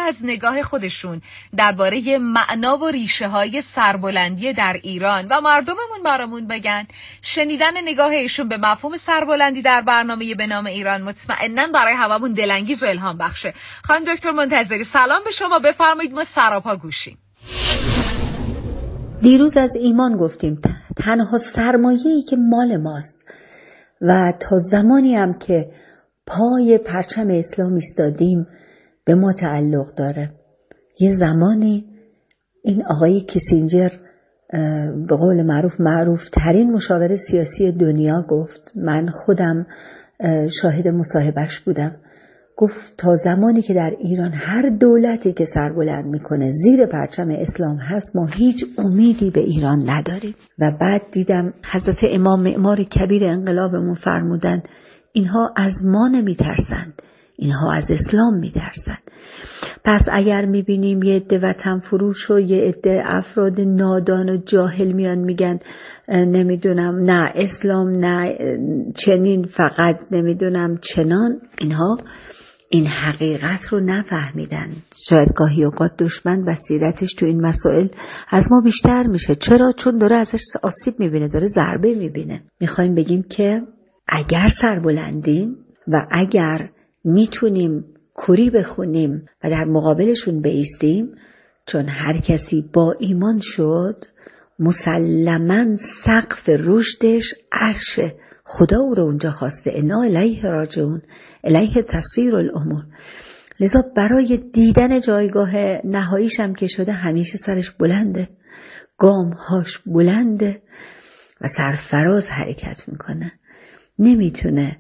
از نگاه خودشون درباره معنا و ریشه های سربلندی در ایران و مردممون برامون بگن. شنیدن نگاه ایشون به مفهوم سربلندی در برنامه به نام ایران مطمئناً برای هممون دلانگیز و الهام بخشه. خانم دکتر منتظری سلام به شما، بفرمایید، ما سراپا گوشیم. دیروز از ایمان گفتیم، تنها سرمایه‌ای که مال ماست و تا زمانی هم که پای پرچم اسلام ایستادیم به ما تعلق داره. یه زمانی این آقای کیسینجر به قول معروف ترین مشاور سیاسی دنیا گفت، من خودم شاهد مصاحبهش بودم، گفت تا زمانی که در ایران هر دولتی که سر بلند میکنه زیر پرچم اسلام هست ما هیچ امیدی به ایران نداریم. و بعد دیدم حضرت امام معمار کبیر انقلابمون فرمودن اینها از ما نمیترسند، اینها از اسلام میترسند. پس اگر میبینیم یه عده وطن فروش و یه عده افراد نادان و جاهل میان میگن نمیدونم نه اسلام نه چنین فقط نمیدونم چنان، اینها این حقیقت رو نفهمیدن. شاید گاهی اوقات دشمن بصیرتش تو این مسائل از ما بیشتر میشه. چرا؟ چون داره ازش آسیب میبینه، داره ضربه میبینه. میخوایم بگیم که اگر سربلندیم و اگر میتونیم کری بخونیم و در مقابلشون بایستیم، چون هر کسی با ایمان شد مسلماً سقف رشدش عرشه. خدا او رو اونجا خواسته، انا الیه راجعون، الیه تصیر الامور. لذا برای دیدن جایگاه نهاییش هم که شده همیشه سرش بلنده، گامهاش بلنده و سرفراز حرکت میکنه. نمیتونه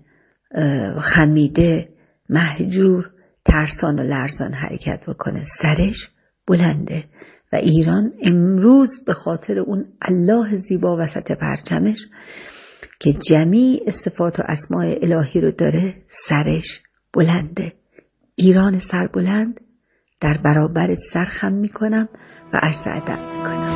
خمیده، مهجور، ترسان و لرزان حرکت بکنه، سرش بلنده. و ایران امروز به خاطر اون الله زیبا وسط پرچمش که جمیع صفات و اسماء الهی رو داره سرش بلنده. ایران سربلند در برابر سر خم میکنم و عرض ادب میکنم.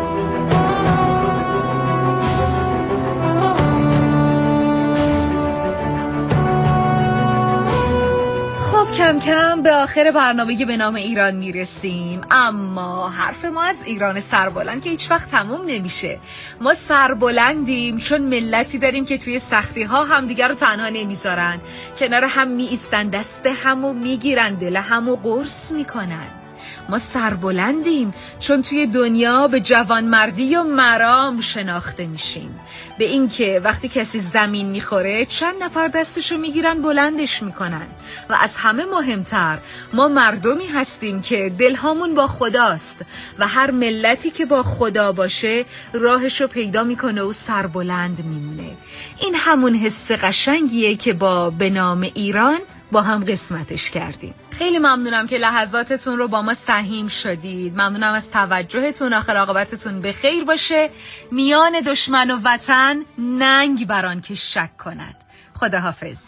کم کم به آخر برنامه به نام ایران میرسیم، اما حرف ما از ایران سربلند که هیچ وقت تموم نمیشه. ما سربلندیم چون ملتی داریم که توی سختی ها هم دیگر رو تنها نمیذارن، کنار هم می ایستن، دست همو میگیرن، دل همو قرص میکنن. ما سربلندیم چون توی دنیا به جوانمردی و مرام شناخته میشیم، به این که وقتی کسی زمین میخوره چند نفر دستشو میگیرن بلندش میکنن. و از همه مهمتر ما مردمی هستیم که دلهامون با خداست و هر ملتی که با خدا باشه راهشو پیدا میکنه و سربلند میمونه. این همون حس قشنگیه که با به نام ایران با هم قسمتش کردیم. خیلی ممنونم که لحظاتتون رو با ما سهیم شدید. ممنونم از توجهتون. آخر عاقبتتون به خیر باشه. میان دشمن و وطن ننگ بران که شک کند. خداحافظ.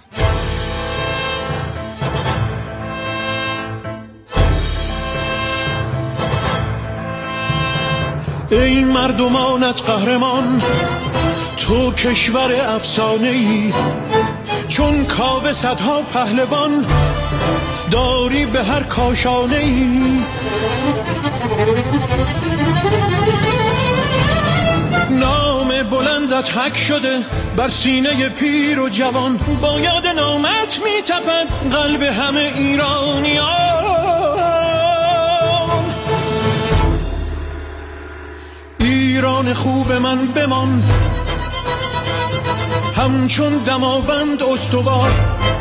ای مردمانت قهرمان، تو کشور افسانه‌ای، چون کاوه صدها پهلوان داری به هر کاشانه‌ای. نام بلندت حک شده بر سینه پیر و جوان، با یاد نامت میتپد قلب همه ایرانیان. ایران خوب من بمان همچون دماوند استوار،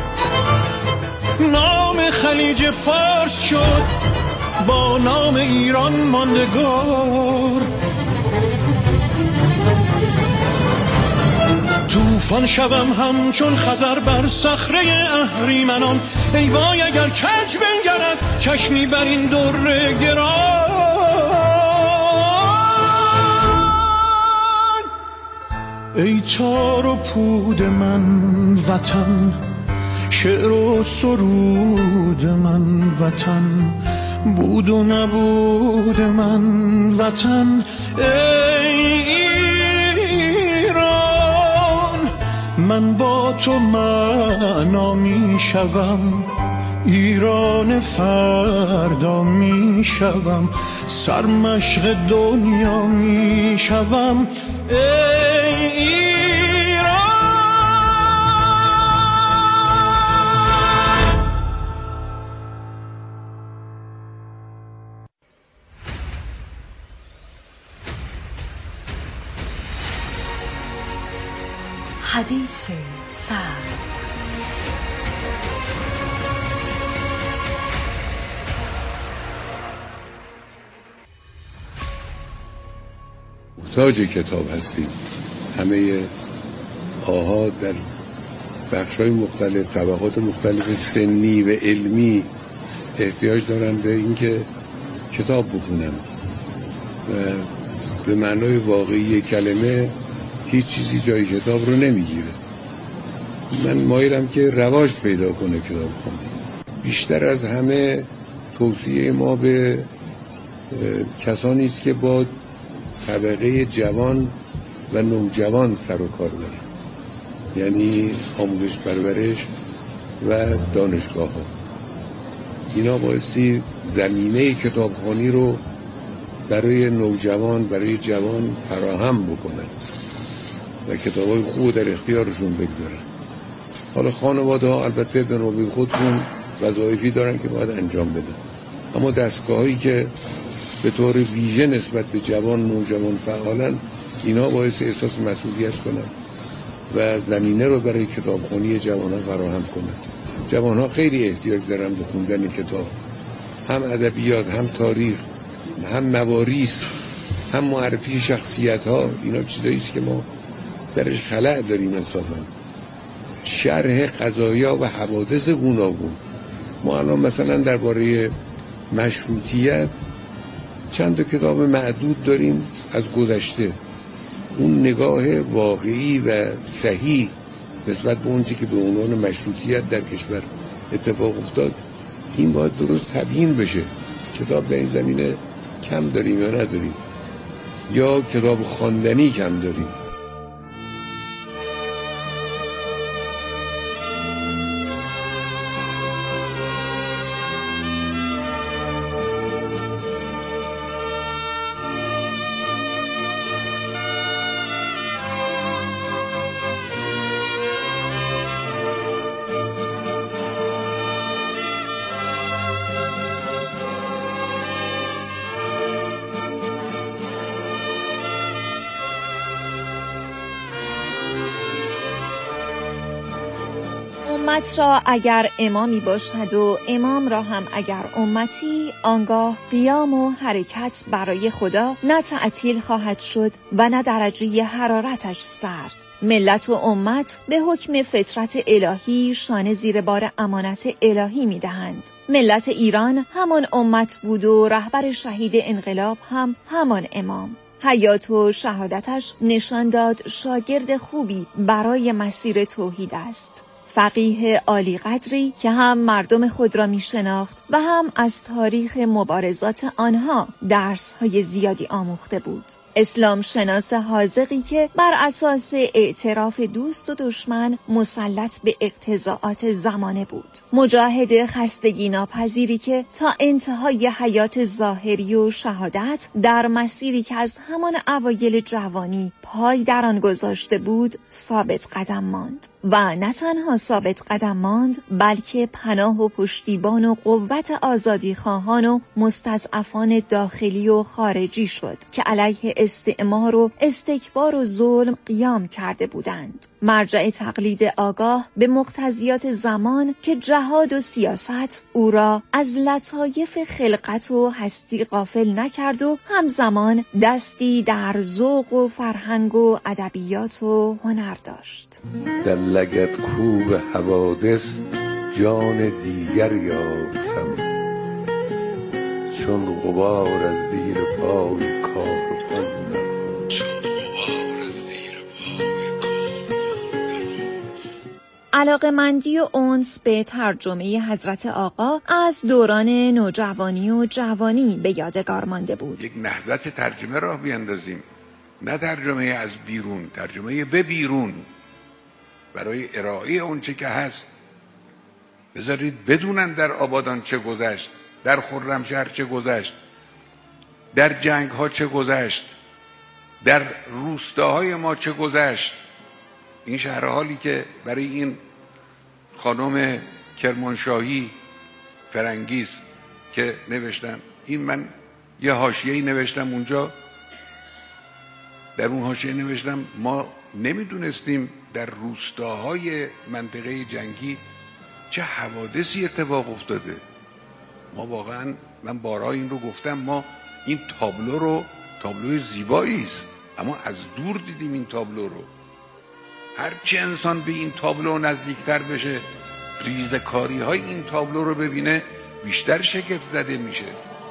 نام خلیج فارس شد با نام ایران ماندگار. طوفان شوم همچون خزر بر صخره اهریمنان، ای وای اگر کج بنگرد چشمی بر این در گران. ای تار و پود من وطن، شعر و سرود من وطن، بود و نبود من وطن. ای ایران من با تو معنا می شوم، ایران فردا می شوم، سرمشق دنیا می شوم. ای ایران حدیث سر. محتاج کتاب هستیم. همه آها در بخش‌های مختلف، طبقات مختلف سنی و علمی احتیاج دارن به اینکه کتاب بخونن و به معنای واقعی کلمه هیچ چیزی جای کتاب رو نمیگیره. من مایلم که رواج پیدا کنه کتاب خونی. بیشتر از همه توصیه ما به کسانی است که با طبقه جوان و نوجوان سر و کار دارن، یعنی آموزش پرورش و دانشگاه ها. اینا بایستی زمینه کتابخوانی رو برای نوجوان، برای جوان فراهم بکنن و کتابای خوب در اختیارشون بگذارن. حالا خانواده ها البته به نوبه خودشون وظایفی دارن که باید انجام بدن، اما دستگاه هایی که به طور ویژه نسبت به جوان نوجوان فعالن، اینا باعث احساس مسئولیت کنن و زمینه رو برای کتابخوانی جوان ها فراهم کنن. جوان ها خیلی احتیاج دارن به خوندن کتاب، هم ادبیات، هم تاریخ، هم مواریث، هم معرفی شخصیت ها. اینا چیزایی است که ما درش خلأ داریم انصافا. شرح قضایا و حوادث گوناگون. ما الان مثلا درباره مشروطیت چند تا کتاب معدود داریم از گذشته. اون نگاه واقعی و صحیح نسبت به اون چی که به عنوان مشروطیت در کشور اتفاق افتاد، این باید درست تبیین بشه. کتاب در این زمینه کم داریم یا نداریم، یا کتاب خواندنی کم داریم. امت را اگر امامی باشد و امام را هم اگر امتی، آنگاه قیام و حرکت برای خدا نه تعطیل خواهد شد و نه درجه حرارتش سرد. ملت و امت به حکم فطرت الهی شانه زیر بار امانت الهی می دهند. ملت ایران همان امت بود و رهبر شهید انقلاب هم همان امام. حیات و شهادتش نشان داد شاگرد خوبی برای مسیر توحید است. فقیه عالی قدری که هم مردم خود را می شناخت و هم از تاریخ مبارزات آنها درس‌های زیادی آموخته بود. اسلام شناس حاذقی که بر اساس اعتراف دوست و دشمن مسلط به اقتضاعات زمانه بود. مجاهد خستگی ناپذیری که تا انتهای حیات ظاهری و شهادت در مسیری که از همان اوایل جوانی پای در آن گذاشته بود ثابت قدم ماند. و نه تنها ثابت قدم ماند، بلکه پناه و پشتیبان و قوت آزادی خواهان و مستضعفان داخلی و خارجی شد که علیه استعمار و استکبار و ظلم قیام کرده بودند. مرجع تقلید آگاه به مقتضیات زمان که جهاد و سیاست او را از لطایف خلقت و هستی غافل نکرد و همزمان دستی در ذوق و فرهنگ و ادبیات و هنر داشت. در لگد کوب حوادث جان دیگر یافتم، چون غبار از زیر پای کار علاقه‌مندی و انس به ترجمه حضرت آقا از دوران نوجوانی و جوانی به یادگار مانده بود. یک نهضت ترجمه راه بیندازیم، نه ترجمه از بیرون، ترجمه به بیرون، برای ارائه اون چه که هست بذارید بدونن در آبادان چه گذشت، در خرمشهر چه گذشت، در جنگ ها چه گذشت، در روستاهای ما چه گذشت. این شرح حالی که برای این خانم کرمانشاهی فرنگیز که نوشتم، این من یه حاشیه‌ای نوشتم اونجا، در اون حاشیه نوشتم ما نمیدونستیم در روستاهای منطقه جنگی چه حوادثی اتفاق افتاده. ما واقعا، من بارها این رو گفتم، ما این تابلوی زیبایی است، اما از دور دیدیم این تابلو رو. هرچی انسان به این تابلو نزدیکتر بشه، ریزکاری های این تابلو رو ببینه، بیشتر شگفت زده میشه.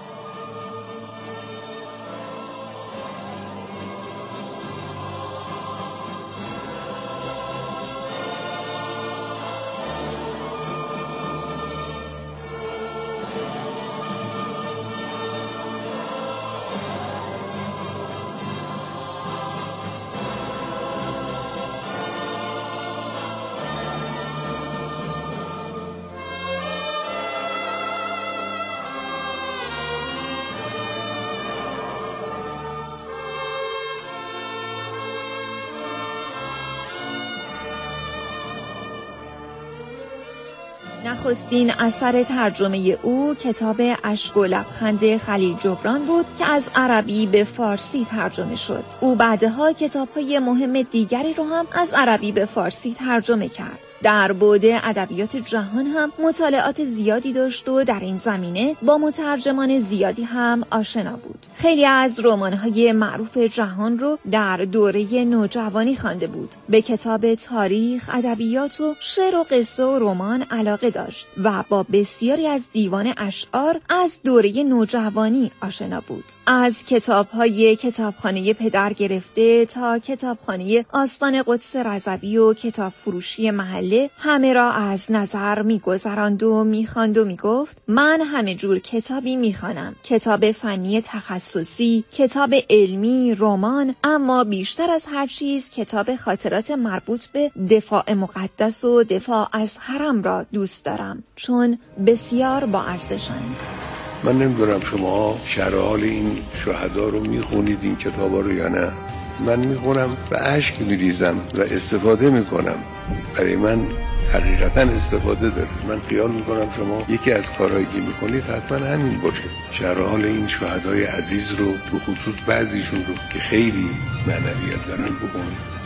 نخستین اثر ترجمه او کتاب اشک و لبخند خلیل جبران بود که از عربی به فارسی ترجمه شد. او بعدها کتاب‌های مهم دیگری رو هم از عربی به فارسی ترجمه کرد. در بعد ادبیات جهان هم مطالعات زیادی داشت و در این زمینه با مترجمان زیادی هم آشنا بود. خیلی از رمان‌های معروف جهان رو در دوره نوجوانی خوانده بود. به کتاب تاریخ، ادبیات و شعر و قصه و رمان علاقه داشت و با بسیاری از دیوان اشعار از دوره نوجوانی آشنا بود. از کتاب‌های کتابخانه پدر گرفته تا کتابخانه آستان قدس رضوی و کتاب فروشی محله همه را از نظر می‌گذراند و می‌خواند و می‌گفت من همه جور کتابی می‌خوانم. کتاب فنی تخصصی، کتاب علمی، رمان، اما بیشتر از هر چیز کتاب خاطرات مربوط به دفاع مقدس و دفاع از حرم را دوست دارم، چون بسیار با ارزشند. من نمیدونم شما شرح حال این شهدا رو میخونید این کتابا رو یا نه. من میخونم و اشک میریزم و استفاده میکنم. برای من حقیقتا استفاده داره. من خیال میکنم شما یکی از کارهایی که میکنید حتما همین باشه، شرح حال این شهدای عزیز رو، به خصوص بعضیشون رو که خیلی معنویت دارن بکنید.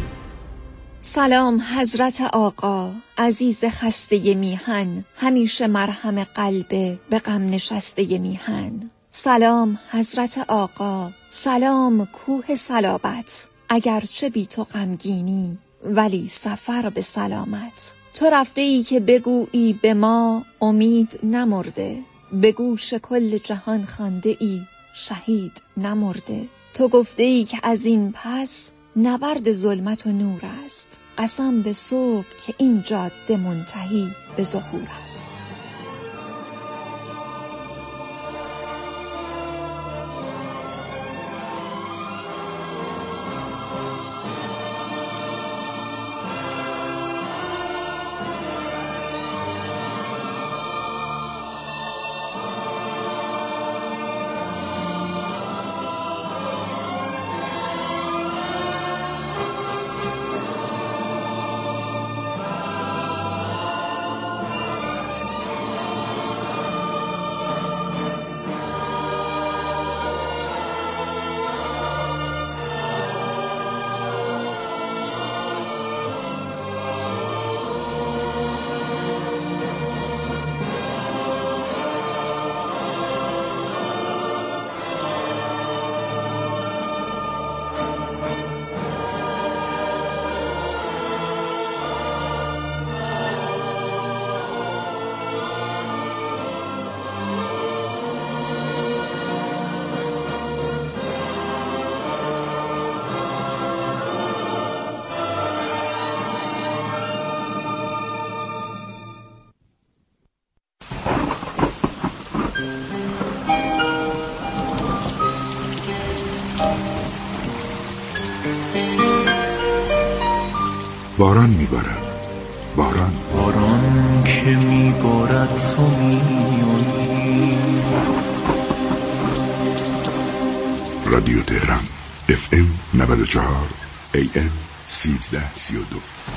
سلام حضرت آقا، عزیز خسته میهن، همیشه مرهم قلب به غم نشسته میهن. سلام حضرت آقا، سلام کوه صلابت، اگرچه بی تو غمگینی ولی سفر به سلامت. تو رفته ای که بگویی به ما امید نمرده، به گوش کل جهان خوانده ای شهید نمرده. تو گفته ای که از این پس نبرد ظلمت و نور است، قسم به صبح که این جاده منتهی به ظهور است. باران میبارد، باران که میبارد تو میمانی. رادیو تهران FM 94 AM 1332.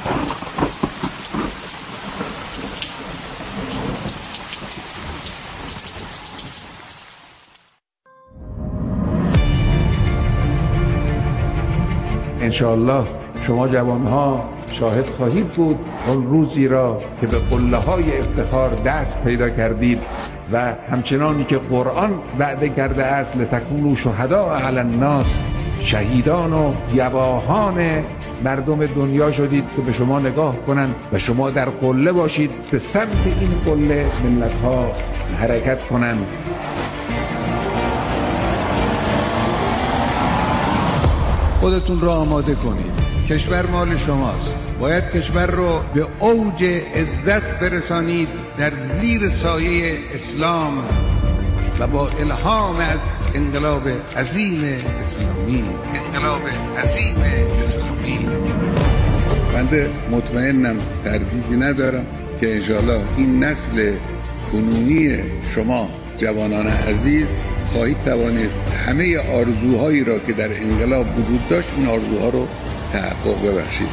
انشاءالله شما جوانها شاهد خواهید بود اون روزی را که به قله‌های افتخار دست پیدا کردید و همچنانی که قرآن وعده کرده است لتکونوا شهداء علی الناس، شهیدان و گواهان مردم دنیا شدید که به شما نگاه کنند و شما در قله باشید، به سمت این قله ملت‌ها حرکت کنند. خودتون را آماده کنید. کشور مال شماست. باید کشور رو به اوج عزت برسانید در زیر سایه اسلام و با الهام از انقلاب عظیم اسلامی. بنده مطمئنم، تردیدی ندارم که انشاءالله این نسل کنونی شما جوانان عزیز خواهید توانست همه آرزوهایی را که در انقلاب وجود داشت این آرزوها رو تحقق ببخشید.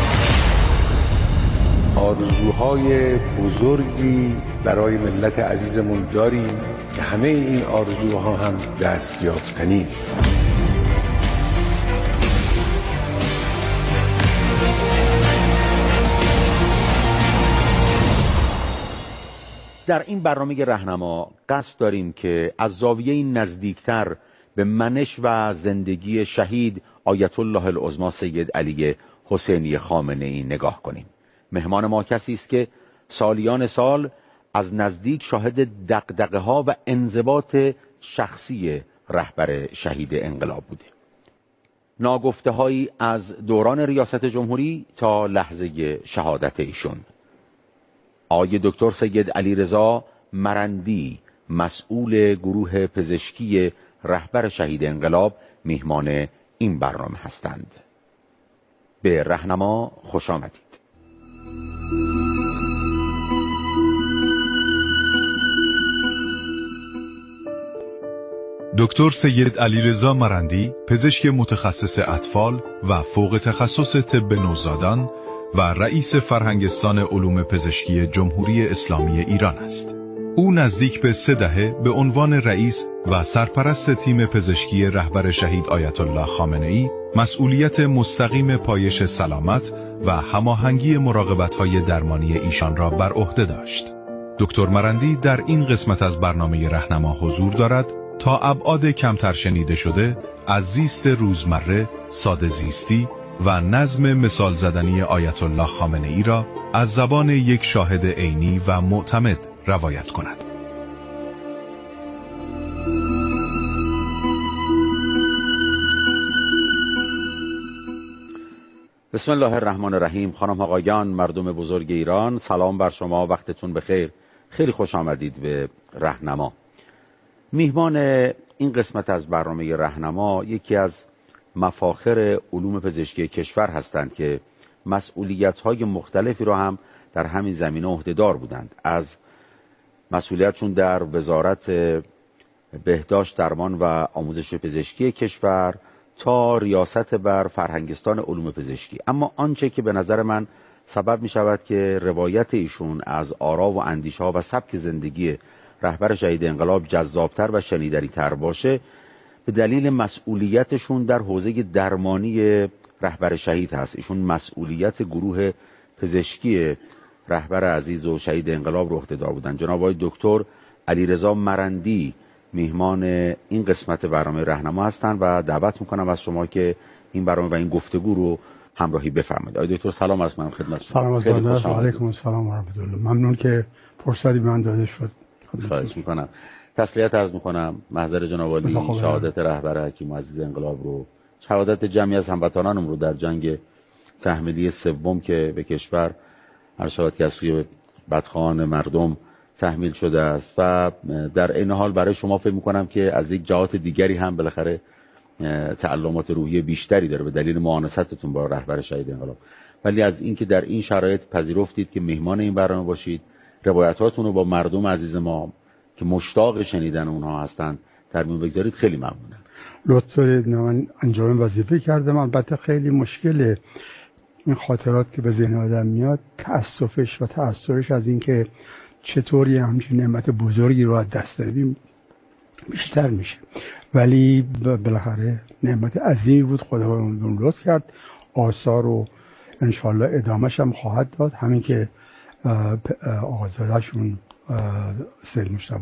آرزوهای بزرگی برای ملت عزیزمون داریم که همه این آرزوها هم دستیافتنی است. در این برنامه راهنما قصد داریم که از زاویه نزدیکتر به منش و زندگی شهید آیت الله العظمی سید علی حسینی خامنه‌ای نگاه کنیم. مهمان ما کسی است که سالیان سال از نزدیک شاهد دغدغه‌ها و انضباط شخصی رهبر شهید انقلاب بوده. ناگفته‌هایی از دوران ریاست جمهوری تا لحظه شهادت ایشون. آقای دکتر سید علیرضا مرندی، مسئول گروه پزشکی رهبر شهید انقلاب، میهمان این برنامه هستند. به راهنما خوش آمدید. دکتر سید علیرضا مرندی، پزشک متخصص اطفال و فوق تخصص طب نوزادان و رئیس فرهنگستان علوم پزشکی جمهوری اسلامی ایران است. او نزدیک به 3 دهه به عنوان رئیس و سرپرست تیم پزشکی رهبر شهید آیت الله خامنه‌ای مسئولیت مستقیم پایش سلامت و هماهنگی مراقبت‌های درمانی ایشان را بر عهده داشت. دکتر مرندی در این قسمت از برنامه راهنما حضور دارد تا ابعاد کمتر شنیده شده از زیست روزمره، ساده زیستی و نظم مثال زدنی آیت الله خامنه‌ای را از زبان یک شاهد عینی و معتمد روایت کند. بسم الله الرحمن الرحیم. خانم آقایان، مردم بزرگ ایران، سلام بر شما، وقتتون بخیر. خیلی خوش آمدید به راهنما. میهمان این قسمت از برنامه راهنما یکی از مفاخر علوم پزشکی کشور هستند که مسئولیت‌های مختلفی را هم در همین زمینه عهده‌دار بودند، از مسئولیتشون در وزارت بهداشت، درمان و آموزش پزشکی کشور تا ریاست بر فرهنگستان علوم پزشکی. اما آنچه که به نظر من سبب می شود که روایت ایشون از آرا و اندیش‌ها و سبک زندگی رهبر شهید انقلاب جذابتر و شنیدنی‌تر باشه، به دلیل مسئولیتشون در حوزه درمانی رهبر شهید هست. ایشون مسئولیت گروه پزشکی رهبر عزیز و شهید انقلاب رو عهده‌دار بودن. جناب آقای دکتر علیرضا مرندی میهمان این قسمت برنامه راهنما هستند و دعوت میکنم از شما که این برنامه و این گفتگو رو همراهی بفرمایید. آقای دکتر سلام عرض می‌کنم خدمت شما. سلام علیکم. و علیکم السلام و رحمت الله. ممنون که فرصتی به من داده شد. خواهش میکنم. تسلیت عرض میکنم محضر جناب عالی شهادت رهبر حکیم عزیز انقلاب رو، شهادت جمعی از هموطنانم رو در جنگ تحمیلی سوم که به کشور هر شهادتی از سوی بدخواهان مردم تحمیل شده است و در این حال برای شما فکر میکنم که از یک جهات دیگری هم بالاخره تعلمات روحی بیشتری داره به دلیل معانستتون با رهبر شهید انقلاب. ولی از اینکه در این شرایط پذیرفتید که مهمان این برنامه باشید روایتاتون رو با مردم عزیز ما که مشتاق شنیدن اونها هستند در میون بگذارید. خیلی ممنونم. لطف دارید. من انجام وظیفه کردم. البته خیلی مشکله این خاطرات که به ذهن آدم میاد، تأسفش و تأثرش از این که چطوری همچین نعمت بزرگی رو از دست دادیم بیشتر میشه. ولی بالاخره نعمت عظیمی بود، خداوند لطف کرد. آثار و انشالله ادامهش هم خواهد داد. همین که آقازادهشون سید مجتبی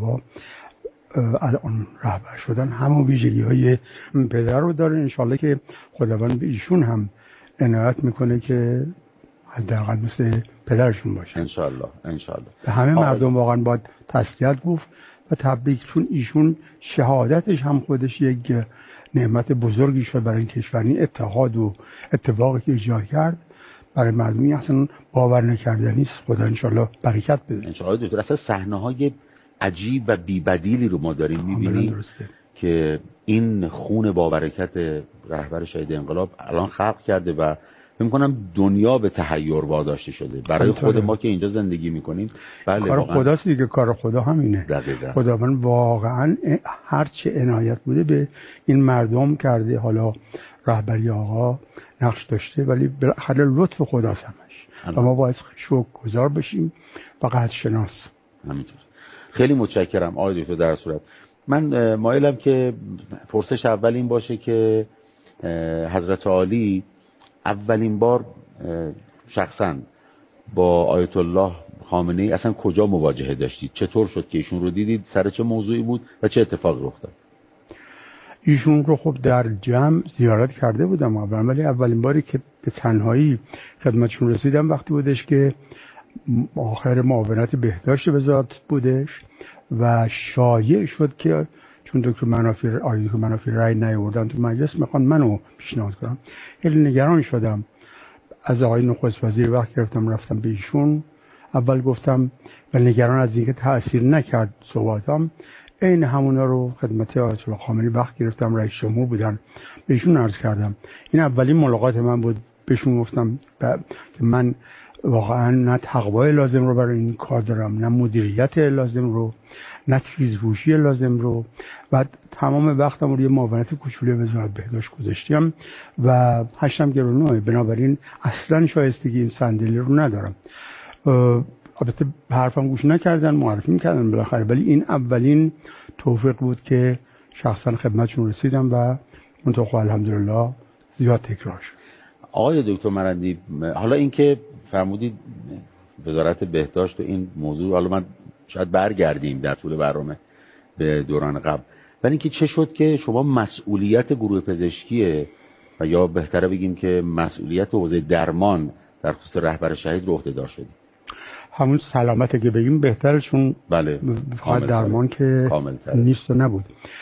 الان رهبر شدن همون ویژگی های پدر رو داره. انشالله که خداوند به ایشون هم عنایت میکنه که حداقل مثل پدرشون باشه. انشالله. به همه مردم واقعا باید تسلیت گفت و تبریک، چون ایشون شهادتش هم خودش یک نعمت بزرگی شد برای این کشور. این اتحاد و اتفاقی که ایجاد کرد برای مردمی اصلا باور نکردنی است. خدا انشالله برکت بده. انشالله. دکتر، اصلا صحنه‌های عجیب و بی‌بدیلی رو ما داریم می‌بینیم که این خون با برکت رهبر شهید انقلاب الان خلق کرده و فکر می‌کنم دنیا به تحیر واداشته شده. برای خود ما که اینجا زندگی می‌کنیم بله کار خداست دیگه. کار خدا همینه. دقیقاً. خداوند واقعاً هرچه عنایت بوده به این مردم کرده. حالا رهبری آقا نقش داشته ولی بالاخره لطف خداست همش و ما باید شکرگزار بشیم و قدرشناس. همینطور. خیلی متشکرم آقای دکتر. در صورت من مایلم که پرسش اول این باشه که حضرت عالی اولین بار شخصا با آیت الله خامنه‌ای اصلا کجا مواجهه داشتید؟ چطور شد که ایشون رو دیدید؟ سر چه موضوعی بود و چه اتفاقی رخ داد؟ ایشون رو خب در جمع زیارت کرده بودم اول، ولی اولین باری که به تنهایی خدمتشون رسیدم وقتی بودش که آخر معاونت بهداشت وزارت بودش و شایع شد که چون دکتر منافی رای نیاوردن تو مجلس میخوان منو پیشنهاد کنم. خیلی نگران شدم. از آقای نخست وزیر وقت گرفتم رفتم به ایشون. اول گفتم و نگران از اینکه تأثیر نکرد صحباتم. این همونا رو خدمت آیت الله خامنه‌ای وقت گرفتم، رئیس جمهور بودن، بهشون عرض کردم. این اولین ملاقات من بود. بهشون گفتم که من واقعا نه تقوای لازم رو برای این کار دارم، نه مدیریت لازم رو، نه تیزهوشی لازم رو. و تمام وقتم روی معاونت کوچولوی وزارت بهداشت گذاشتم و 8 گرونوه. بنابراین اصلا شایستگی این صندلی رو ندارم. البته حرفم گوش نکردن، معرفی میکردن بالاخره، ولی این اولین توفیق بود که شخصا خدمتشون رسیدم و منطقه الحمدلله زیاد تکرار شد. آقای دکتر مرندی، حالا اینکه فرمودید وزارت بهداشت و این موضوع، حالا من شاید برگردیم در طول برنامه به دوران قبل، ولی اینکه چه شد که شما مسئولیت گروه پزشکی و یا بهتره بگیم که مسئولیت حوزه درمان در خصوص رهبر شهید رو عهده‌دار شدید؟ همون سلامته که بگیم بهتره، چون بله فقط درمان که نیست و نبود.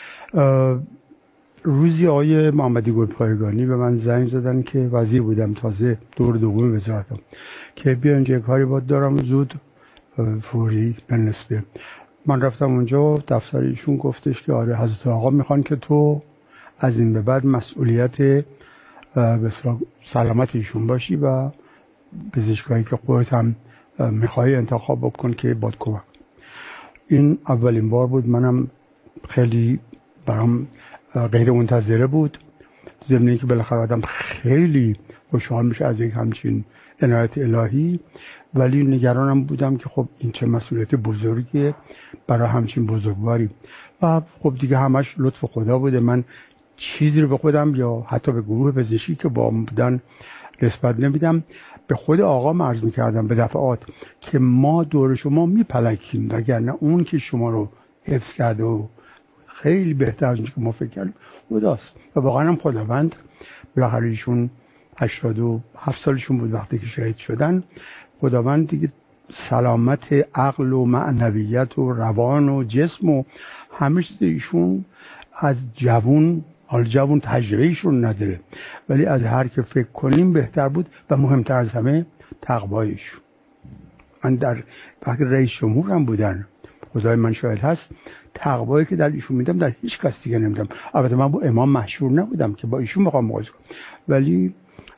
روزی آقای محمدی گلپایگانی به من زنگ زدن که وزیر بودم تازه دور دوم وزارتم که بیا اینجا کاری باید دارم زود فوری بالنسبه. من رفتم اونجا، دفتر ایشون گفتش که آره حضرت آقا میخوان که تو از این به بعد مسئولیت به سلامت ایشون باشی و پزشکایی که خودت هم میخوای انتخاب بکن که باید کمک. این اولین بار بود. منم خیلی برام غیر منتظره بود، ضمن که بالاخره آدم خیلی خوشحال میشه از یک همچین عنایت الهی، ولی نگرانم بودم که خب این چه مسئولیت بزرگیه برای همچین بزرگواری. و خب دیگه همش لطف خدا بوده. من چیزی رو به خودم یا حتی به گروه پزشکی که با بودن نسبت نمیدم. به خود آقا عرض میکردم به دفعات که ما دور شما میپلکیم، وگرنه اون که شما رو حفظ کرده و خیلی بهتر از اینکه ما فکر کردیم خداست. و واقعا هم خداوند بالاخره ایشون 87 سالشون بود وقتی که شهید شدن. خداوند دیگه سلامت عقل و معنویت و روان و جسم و همه چیز ایشون از جوون، حال جوون تجربه‌ایشون نداره، ولی از هر که فکر کنیم بهتر بود و مهمتر از همه تقوایشون. من در وقتی رئیس جمهور هم بودن، خدای من شاهد هست، تقوایی که در ایشون میدم در هیچ کس دیگه نمیدم. البته من با امام مشهور نبودم که با ایشون بخوام مقایسه کنم، ولی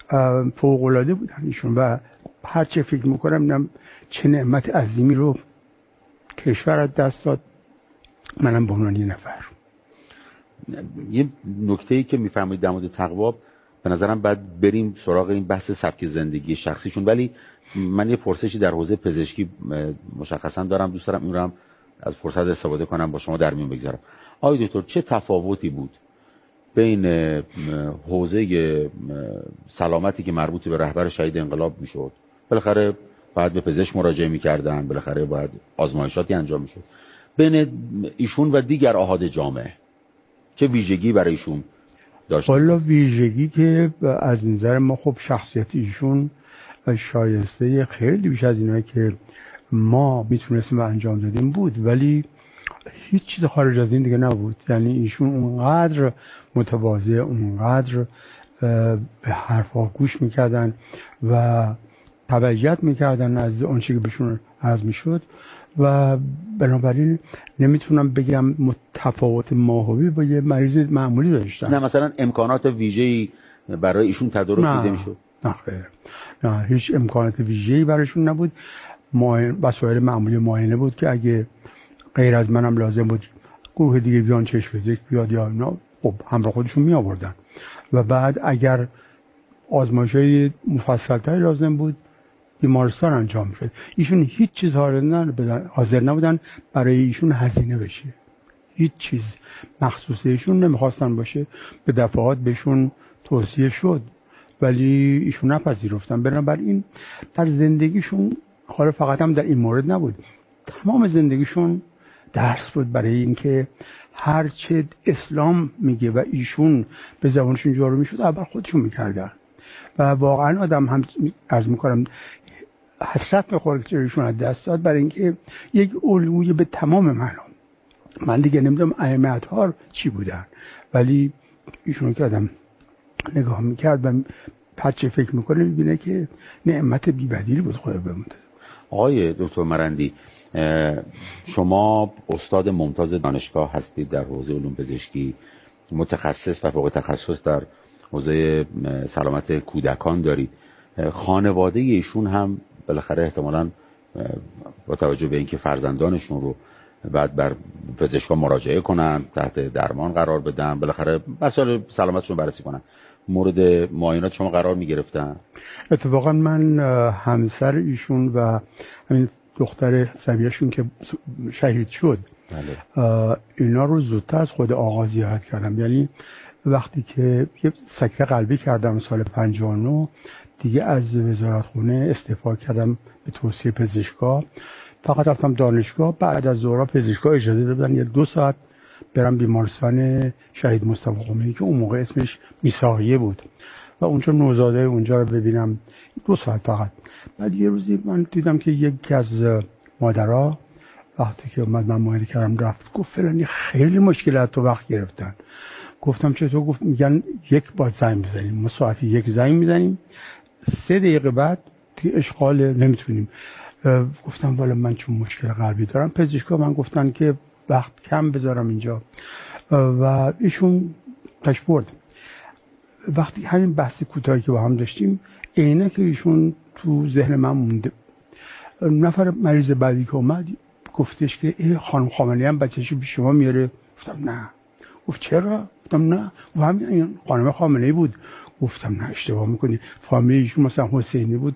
فوق العاده بودن ایشون و هر چه فکر میکنم میدم چه نعمت عظیمی رو کشور از دست داد، منم به عنوان یه نفر. یه نکته‌ای که میفرمایید در مورد تقوا، به نظرم باید بریم سراغ این بحث سبک زندگی شخصیشون، ولی من یه پرسشی در حوزه پزشکی مشخصا دارم، دوست دارم این رو هم از فرصت استفاده کنم با شما در میون بگذارم. آقای دکتر، چه تفاوتی بود بین حوزه سلامتی که مربوط به رهبر شهید انقلاب میشد، بالاخره باید به پزشک مراجعه میکردن، بالاخره باید آزمایشاتی انجام میشد، بین ایشون و دیگر آحاد جامعه؟ چه ویژگی برای ایشون داشت؟ والا ویژگی که از نظر ما خب شخصیت ایشون شایسته خیلی بیش از اینایی که ما میتونستیم انجام دادیم بود، ولی هیچ چیز خارج از این دیگه نبود. یعنی ایشون اونقدر متواضع، اونقدر به حرفا گوش میکردن و تبعیت میکردن از اون چیزی که بهشون عرض میشد و بنابراین نمیتونم بگم متفاوت ماهوی با یه مریض معمولی داشتن. نه مثلا امکانات ویژه‌ای برای ایشون تدارک دیده میشد؟ نه خیر، نه هیچ امکانات ویژه‌ای برایشون نبود. وسایل معمولی معاینه بود که اگه غیر از منم لازم بود گروه دیگه بیان چشم پزشک بیاد یا نه، خب همراه خودشون می آوردن و بعد اگر آزمایش‌های مفصل‌تری لازم بود بیمارستان انجام شد. ایشون هیچ چیز حاضر نبودن برای ایشون هزینه بشه، هیچ چیز مخصوص ایشون نمیخواستن باشه. به دفعات بهشون توصیه شد ولی ایشون نپذیرفتن. بنابراین در زندگیشون، حالا فقط هم در این مورد نبود، تمام زندگیشون درس بود برای اینکه هرچه اسلام میگه و ایشون به زبانشون جارو میشد اول خودشون میکردن و واقعا آدم هم عرض میکنم حسرت میخوره که ایشون از دست داد، برای اینکه یک الگوی به تمام معنا. من دیگه نمیدونم ائمه اطهار چی بودن، ولی ایشون که آدم نگاه میکرد و پچه فکر میکنه میبینه که نعمت بی‌بدیلی بود خدا بمونده. آقای دکتر مرندی، شما استاد ممتاز دانشگاه هستید در حوزه علوم پزشکی، متخصص و فوق تخصص در حوزه سلامت کودکان دارید. خانواده ایشون هم بالاخره احتمالاً با توجه به اینکه فرزندانشون رو بعد بر پزشکا مراجعه کنن، تحت درمان قرار بدن، بالاخره مسائل سلامتشون بررسی کنن، مورد معاینات شما قرار میگرفتن؟ اتفاقا من همسر ایشون و همین دختر صبیه‌شون که شهید شد اینا رو زودتر از خود آقا زیارت کردم. یعنی وقتی که یه سکته قلبی کردم سال 59 دیگه از وزارتخونه استعفا کردم به توصیه پزشکا، فقط رفتم دانشگاه. بعد از ظهر پزشکا اجازه دادن یه 2 ساعت برم بیمارستان شهید مصطفی خمینی که اون موقع اسمش میثاقیه بود و اونجا نوزاده اونجا رو ببینم 2 ساعت فقط. بعد یه روزی من دیدم که یکی از مادرها وقتی که اومد من معاینه کردم رفت گفت فلانی خیلی مشکلات تو وقت گرفتن. گفتم چطور؟ گفت میگن 1 بار زنگ بزنیم، ما ساعتی 1 زنگ میزنیم 3 دقیقه بعد توی اشغال نمیتونیم. گفتم والا من چون مشکل قلبی دارم، پزشکا من گفتن که وقت کم بذارم اینجا و ایشون تاش برد. وقتی همین بحث کوتاهی که با هم داشتیم عینه که ایشون تو ذهن من مونده. نفر مریض بعدی که اومد گفتش که خانم خامنه‌ای هم بچه‌شو پیش شما میاره. گفتم نه. گفت چرا؟ گفتم نه. و همین خانم خامنه‌ای بود. گفتم نه اشتباه میکنی، فامیل ایشون مثلا حسینی بود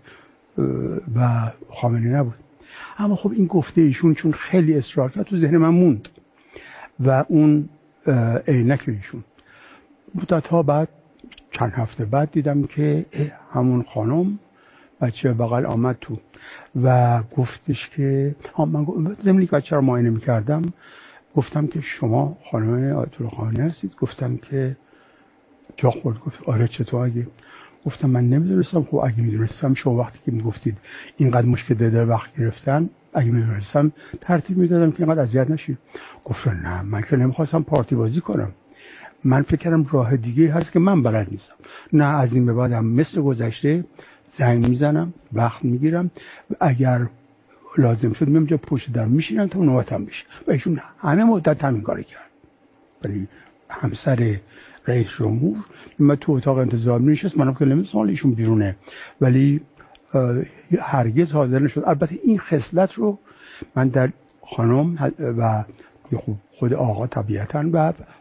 و خامنه‌ای نبود. اما خب این گفته ایشون چون خیلی اصرار کرد تو ذهن من موند و اون عینک ایشون. مدت‌ها بعد چند هفته بعد دیدم که همون خانم بچه بغل آمد تو و گفتش که من زمینی که بچه رو معاینه میکردم گفتم که شما خانم آیت الله خامنه‌ای هستید؟ گفتم که جا خورد. گفت آره چطور؟ اگه گفتم من نمیدونستم. خب اگه میدونستم شما وقتی که میگفتید اینقدر مشکل در وقت گرفتن، اگه میدونستم ترتیب میدادم که اینقدر اذیت نشید. گفت نه من که نمیخواستم پارتی بازی کنم، من فکر کردم راه دیگه هست که من بلد نیستم. نه از این به بعدم مثل گذشته زنگ میزنم، وقت میگیرم، اگر لازم شد میام جا پشت در میشینم تا نوبتم بشه. و ایشون همه مدت همین کارو کرد. ولی همسر رئیس جمهور من تو اتاق انتظار میشست، منم که نمی‌دونم ایشون بیرونه، ولی هرگز حاضر نشد. البته این خصلت رو من در خانم و خود آقا طبیعتا و